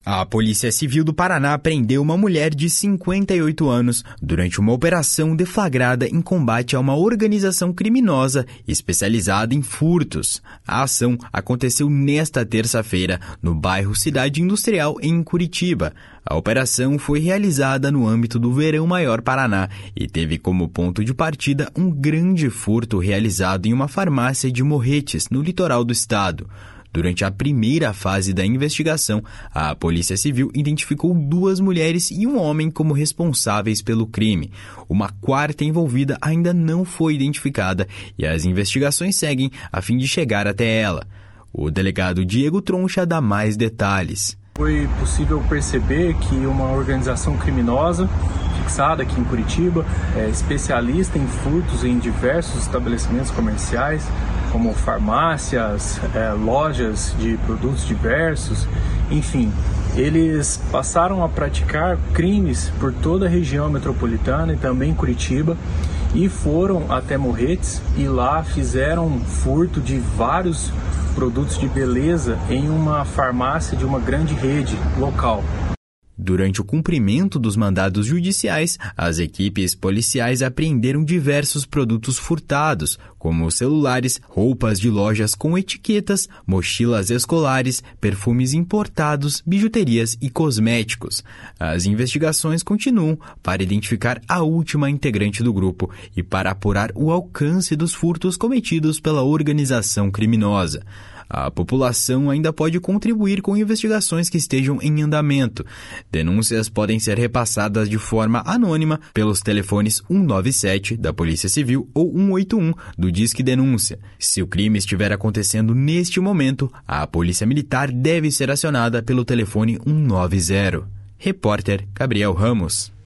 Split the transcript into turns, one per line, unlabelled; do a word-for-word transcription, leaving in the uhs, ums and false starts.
A Polícia Civil do Paraná prendeu uma mulher de cinquenta e oito anos durante uma operação deflagrada em combate a uma organização criminosa especializada em furtos. A ação aconteceu nesta terça-feira no bairro Cidade Industrial, em Curitiba. A operação foi realizada no âmbito do Verão Maior Paraná e teve como ponto de partida um grande furto realizado em uma farmácia de Morretes, no litoral do estado. Durante a primeira fase da investigação, a Polícia Civil identificou duas mulheres e um homem como responsáveis pelo crime. Uma quarta envolvida ainda não foi identificada e as investigações seguem a fim de chegar até ela. O delegado Diego Troncha dá mais detalhes.
Foi possível perceber que uma organização criminosa fixada aqui em Curitiba, é, especialista em furtos em diversos estabelecimentos comerciais, como farmácias, é, lojas de produtos diversos, enfim, eles passaram a praticar crimes por toda a região metropolitana e também Curitiba, e foram até Morretes e lá fizeram furto de vários produtos de beleza em uma farmácia de uma grande rede local.
Durante o cumprimento dos mandados judiciais, as equipes policiais apreenderam diversos produtos furtados, como celulares, roupas de lojas com etiquetas, mochilas escolares, perfumes importados, bijuterias e cosméticos. As investigações continuam para identificar a última integrante do grupo e para apurar o alcance dos furtos cometidos pela organização criminosa. A população ainda pode contribuir com investigações que estejam em andamento. Denúncias podem ser repassadas de forma anônima pelos telefones um nove sete da Polícia Civil ou um oito um do Disque Denúncia. Se o crime estiver acontecendo neste momento, a Polícia Militar deve ser acionada pelo telefone um nove zero. Repórter Gabriel Ramos.